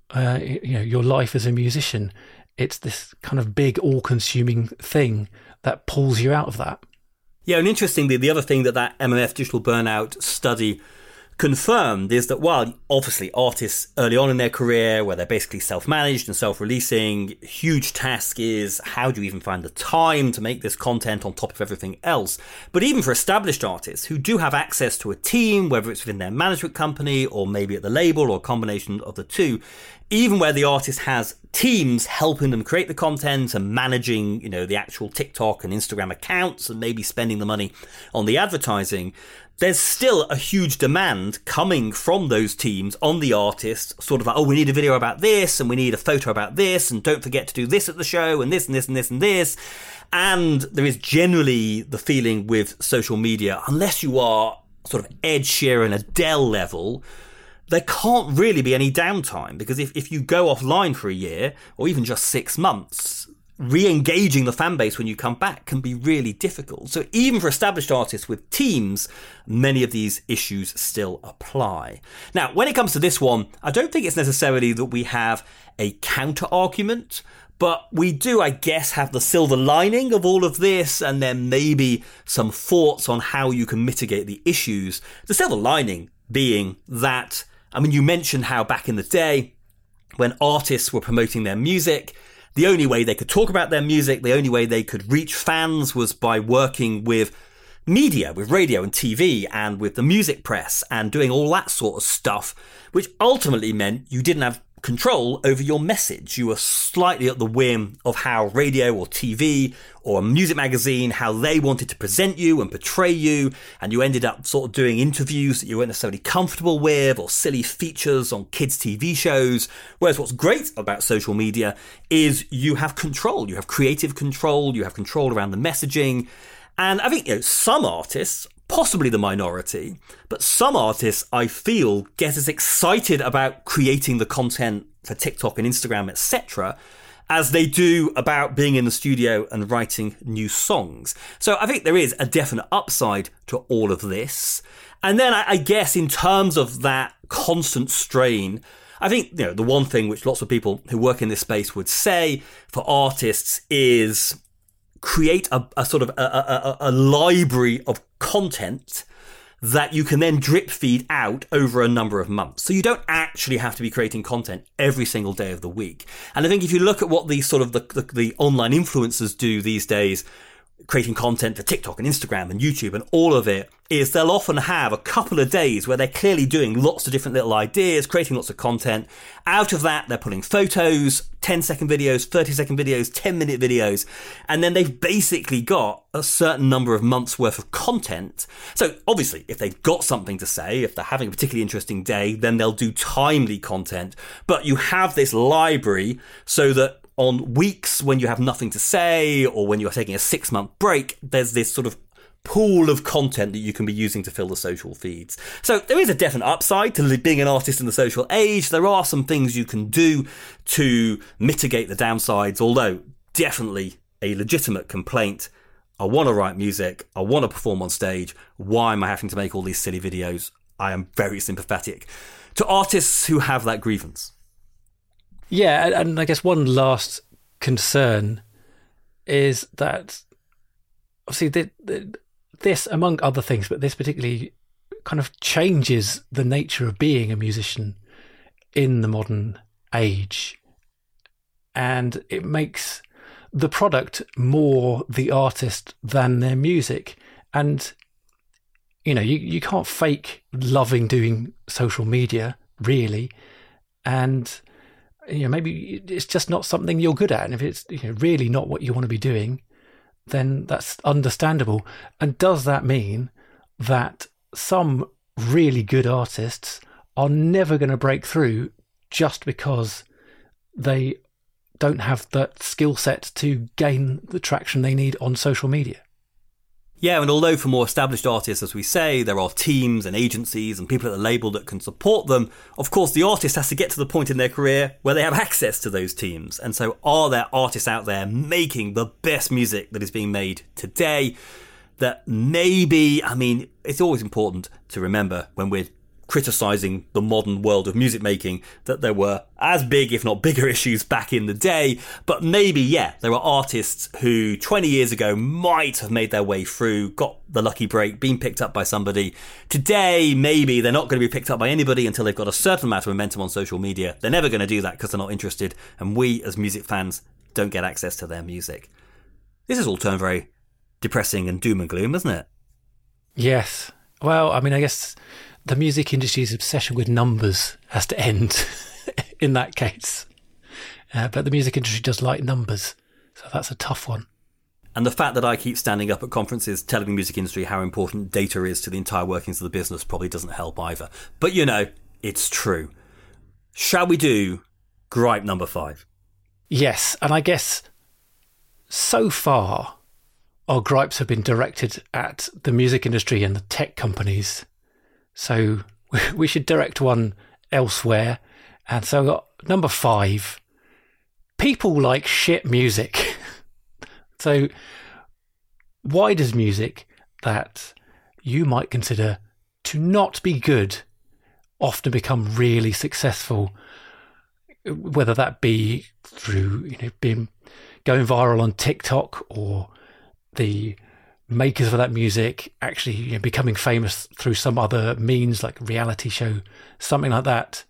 life as a musician. It's this kind of big, all-consuming thing that pulls you out of that. Yeah, and interestingly, the other thing that MMF Digital Burnout study confirmed is that while obviously artists early on in their career, where they're basically self-managed and self-releasing, huge task is how do you even find the time to make this content on top of everything else? But even for established artists who do have access to a team, whether it's within their management company or maybe at the label or a combination of the two, even where the artist has teams helping them create the content and managing, the actual TikTok and Instagram accounts and maybe spending the money on the advertising, there's still a huge demand coming from those teams on the artist, sort of like, oh, we need a video about this and we need a photo about this and don't forget to do this at the show and this and this and this and this. And there is generally the feeling with social media, unless you are sort of Ed Sheeran, Adele level, there can't really be any downtime, because if you go offline for a year or even just 6 months, re-engaging the fan base when you come back can be really difficult. So even for established artists with teams, many of these issues still apply. Now, when it comes to this one, I don't think it's necessarily that we have a counter argument, but we do, I guess, have the silver lining of all of this, and then maybe some thoughts on how you can mitigate the issues. The silver lining being that, you mentioned how back in the day, when artists were promoting their music, the only way they could talk about their music, the only way they could reach fans was by working with media, with radio and TV and with the music press and doing all that sort of stuff, which ultimately meant you didn't have control over your message. You were slightly at the whim of how radio or TV or a music magazine, how they wanted to present you and portray you, and you ended up sort of doing interviews that you weren't necessarily comfortable with, or silly features on kids' TV shows. Whereas what's great about social media is you have control, you have creative control, you have control around the messaging. And I think, some artists, possibly the minority, but some artists, I feel, get as excited about creating the content for TikTok and Instagram, etc., as they do about being in the studio and writing new songs. So I think there is a definite upside to all of this. And then I guess in terms of that constant strain, I think, the one thing which lots of people who work in this space would say for artists is create a sort of a library of content that you can then drip feed out over a number of months. So you don't actually have to be creating content every single day of the week. And I think if you look at what these sort of the online influencers do these days, creating content for TikTok and Instagram and YouTube and all of it, is they'll often have a couple of days where they're clearly doing lots of different little ideas, creating lots of content. Out of that, they're putting photos, 10-second videos, 30-second videos, 10-minute videos, and then they've basically got a certain number of months worth of content. So obviously, if they've got something to say, if they're having a particularly interesting day, then they'll do timely content. But you have this library so that on weeks when you have nothing to say, or when you're taking a 6-month break, there's this sort of pool of content that you can be using to fill the social feeds. So there is a definite upside to being an artist in the social age. There are some things you can do to mitigate the downsides, although definitely a legitimate complaint. I want to write music. I want to perform on stage. Why am I having to make all these silly videos? I am very sympathetic to artists who have that grievance. Yeah, and I guess one last concern is that obviously this, among other things, but this particularly kind of changes the nature of being a musician in the modern age. And it makes the product more the artist than their music. And, you can't fake loving doing social media, really. And maybe it's just not something you're good at. And if it's really not what you want to be doing, then that's understandable. And does that mean that some really good artists are never going to break through just because they don't have that skill set to gain the traction they need on social media? Yeah, and although for more established artists, as we say, there are teams and agencies and people at the label that can support them, of course the artist has to get to the point in their career where they have access to those teams. And so are there artists out there making the best music that is being made today that maybe, it's always important to remember when we're criticising the modern world of music making that there were as big, if not bigger, issues back in the day. But maybe, there are artists who 20 years ago might have made their way through, got the lucky break, been picked up by somebody. Today, maybe they're not going to be picked up by anybody until they've got a certain amount of momentum on social media. They're never going to do that because they're not interested. And we, as music fans, don't get access to their music. This has all turned very depressing and doom and gloom, hasn't it? Yes. Well, I guess the music industry's obsession with numbers has to end in that case. But the music industry does like numbers, so that's a tough one. And the fact that I keep standing up at conferences telling the music industry how important data is to the entire workings of the business probably doesn't help either. But it's true. Shall we do gripe number 5? Yes, and I guess so far our gripes have been directed at the music industry and the tech companies. So we should direct one elsewhere. And so I've got number 5. People like shit music. So why does music that you might consider to not be good often become really successful? Whether that be through, being going viral on TikTok, or the makers of that music actually becoming famous through some other means, like a reality show, something like that.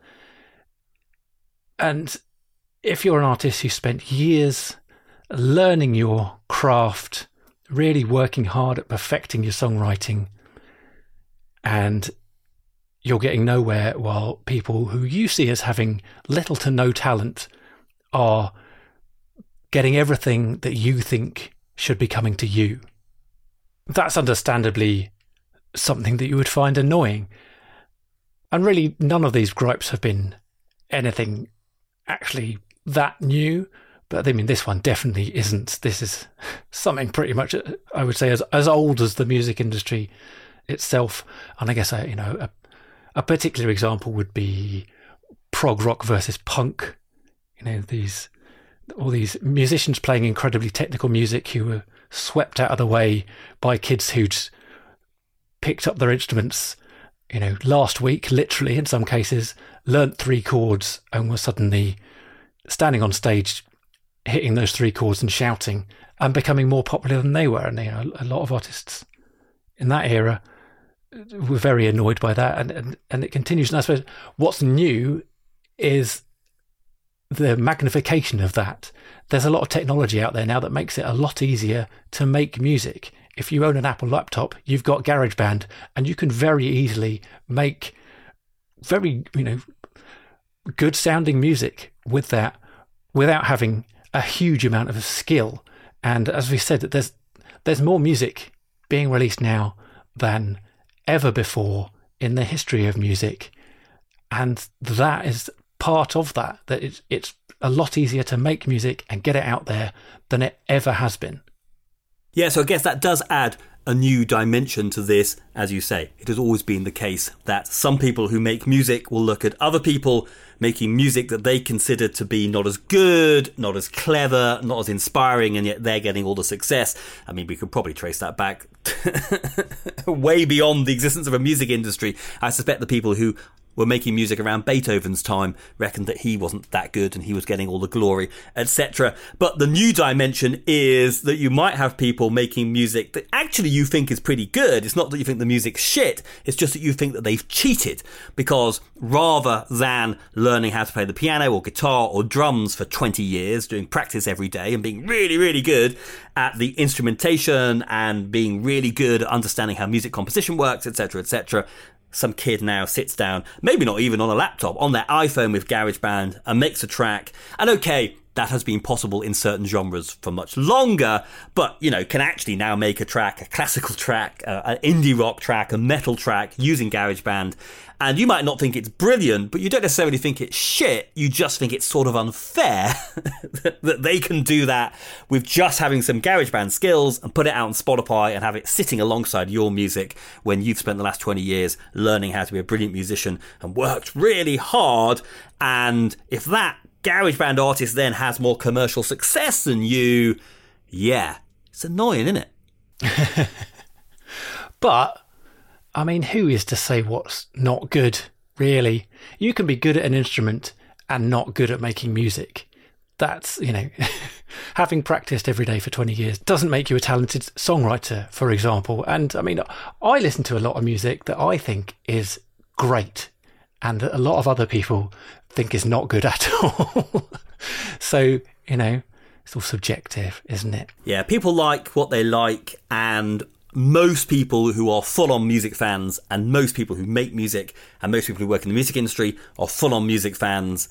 And if you're an artist who spent years learning your craft, really working hard at perfecting your songwriting, and you're getting nowhere while people who you see as having little to no talent are getting everything that you think should be coming to you, that's understandably something that you would find annoying. And really, none of these gripes have been anything actually that new. But this one definitely isn't. This is something pretty much, I would say, as old as the music industry itself. And I guess, a particular example would be prog rock versus punk. All these musicians playing incredibly technical music who were swept out of the way by kids who'd picked up their instruments, last week, literally in some cases, learnt 3 chords and was suddenly standing on stage, hitting those 3 chords and shouting and becoming more popular than they were. And a lot of artists in that era were very annoyed by that, and it continues. And I suppose what's new is the magnification of that. There's a lot of technology out there now that makes it a lot easier to make music. If you own an Apple laptop, you've got GarageBand, and you can very easily make very, good sounding music with that without having a huge amount of skill. And as we said, that there's more music being released now than ever before in the history of music. And that is part of that it's a lot easier to make music and get it out there than it ever has been. Yeah, so I guess that does add a new dimension to this. As you say, it has always been the case that some people who make music will look at other people making music that they consider to be not as good, not as clever, not as inspiring, and yet they're getting all the success. I mean, we could probably trace that back way beyond the existence of a music industry. I suspect the people who were making music around Beethoven's time reckoned that he wasn't that good and he was getting all the glory, etc. But the new dimension is that you might have people making music that actually you think is pretty good. It's not that you think the music's shit, it's just that you think that they've cheated, because rather than learning how to play the piano or guitar or drums for 20 years, doing practice every day and being really, really good at the instrumentation and being really good at understanding how music composition works, etc., etc., some kid now sits down, maybe not even on a laptop, on their iPhone with GarageBand and makes a track. And okay, that has been possible in certain genres for much longer, but, can actually now make a track, a classical track, an indie rock track, a metal track using GarageBand. And you might not think it's brilliant, but you don't necessarily think it's shit. You just think it's sort of unfair that they can do that with just having some GarageBand skills and put it out on Spotify and have it sitting alongside your music when you've spent the last 20 years learning how to be a brilliant musician and worked really hard. And if that GarageBand artist then has more commercial success than you, yeah, it's annoying, isn't it? But I mean, who is to say what's not good, really? You can be good at an instrument and not good at making music. That's, having practiced every day for 20 years doesn't make you a talented songwriter, for example. And I mean, I listen to a lot of music that I think is great and that a lot of other people think is not good at all. So, it's all subjective, isn't it? Yeah, people like what they like, and most people who are full-on music fans and most people who make music and most people who work in the music industry are full-on music fans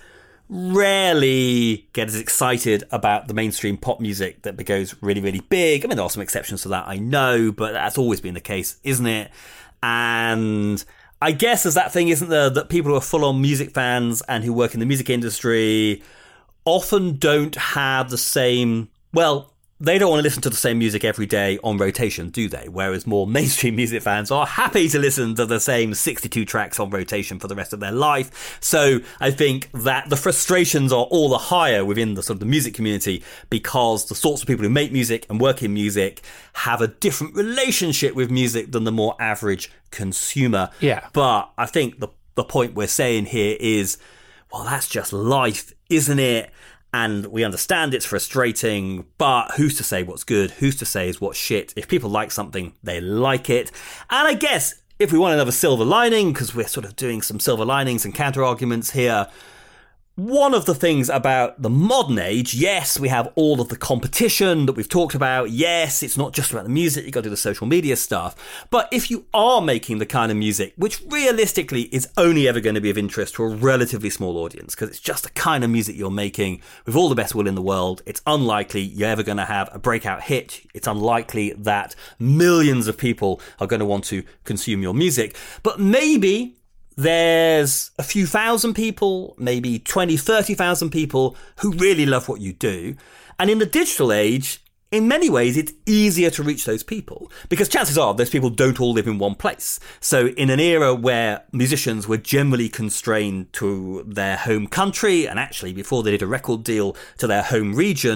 rarely get as excited about the mainstream pop music that goes really, really big. I mean, there are some exceptions to that, I know, but that's always been the case, isn't it? And I guess as that thing, isn't there, that people who are full-on music fans and who work in the music industry often don't have the same, they don't want to listen to the same music every day on rotation, do they? Whereas more mainstream music fans are happy to listen to the same 62 tracks on rotation for the rest of their life. So I think that the frustrations are all the higher within the sort of the music community because the sorts of people who make music and work in music have a different relationship with music than the more average consumer. Yeah. But I think the point we're saying here is, well, that's just life, isn't it? And we understand it's frustrating, but who's to say what's good? Who's to say is what's shit? If people like something, they like it. And I guess if we want another silver lining, because we're sort of doing some silver linings and counter arguments here, one of the things about the modern age, yes, we have all of the competition that we've talked about. Yes, it's not just about the music, you've got to do the social media stuff. But if you are making the kind of music, which realistically is only ever going to be of interest to a relatively small audience, because it's just the kind of music you're making with all the best will in the world, it's unlikely you're ever going to have a breakout hit. It's unlikely that millions of people are going to want to consume your music. But maybe there's a few thousand people, maybe 20, 30,000 people who really love what you do. And in the digital age, in many ways, it's easier to reach those people because chances are those people don't all live in one place. So in an era where musicians were generally constrained to their home country and actually before they did a record deal to their home region,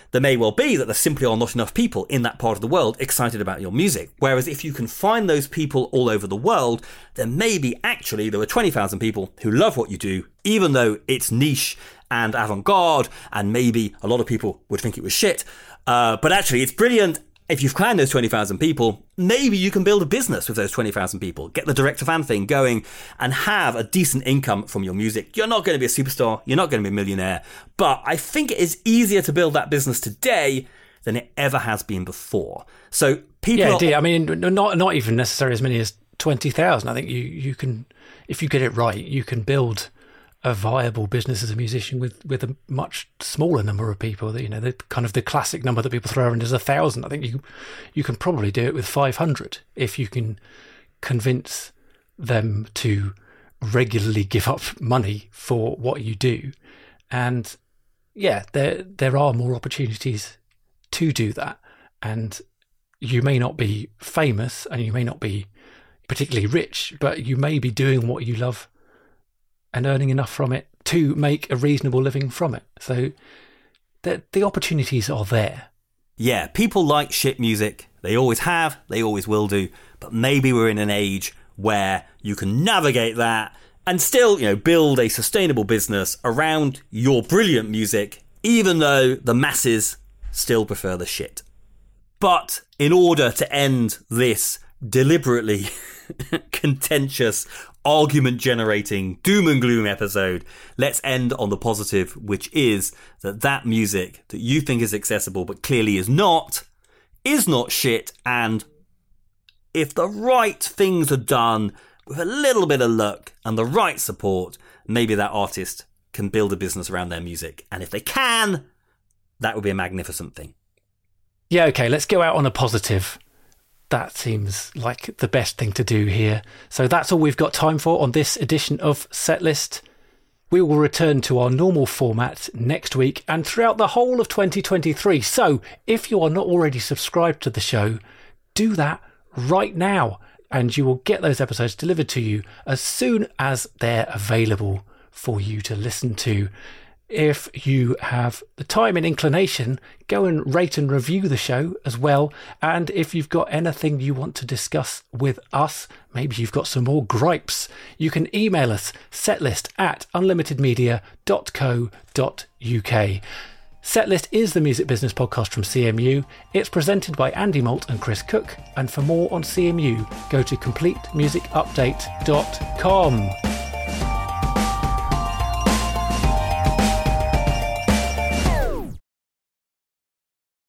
there may well be that there simply are not enough people in that part of the world excited about your music. Whereas if you can find those people all over the world, then maybe actually there were 20,000 people who love what you do, even though it's niche and avant-garde, and maybe a lot of people would think it was shit. But actually it's brilliant. If you've found those 20,000 people, maybe you can build a business with those 20,000 people, get the direct-to-fan thing going and have a decent income from your music. You're not going to be a superstar. You're not going to be a millionaire. But I think it is easier to build that business today than it ever has been before. So people... Yeah, indeed. I mean, not even necessarily as many as 20,000. I think you can, if you get it right, you can build a viable business as a musician with a much smaller number of people. That, you know, the kind of the classic number that people throw around is 1,000. I think you can probably do it with 500 if you can convince them to regularly give up money for what you do. And yeah, there are more opportunities to do that. And you may not be famous and you may not be particularly rich, but you may be doing what you love and earning enough from it to make a reasonable living from it. So the opportunities are there. Yeah, people like shit music. They always have, they always will do. But maybe we're in an age where you can navigate that and still, you know, build a sustainable business around your brilliant music, even though the masses still prefer the shit. But in order to end this deliberately contentious, argument-generating, doom and gloom episode, let's end on the positive, which is that music that you think is accessible but clearly is not shit, and if the right things are done with a little bit of luck and the right support, maybe that artist can build a business around their music. And if they can, that would be a magnificent thing. Yeah, okay, let's go out on a positive. That seems like the best thing to do here. So that's all we've got time for on this edition of Setlist. We will return to our normal format next week and throughout the whole of 2023. So if you are not already subscribed to the show, do that right now and you will get those episodes delivered to you as soon as they're available for you to listen to. If you have the time and inclination, go and rate and review the show as well. And if you've got anything you want to discuss with us, maybe you've got some more gripes, you can email us setlist@unlimitedmedia.co.uk. Setlist is the music business podcast from CMU. It's presented by Andy Malt and Chris Cook. And for more on CMU, go to completemusicupdate.com.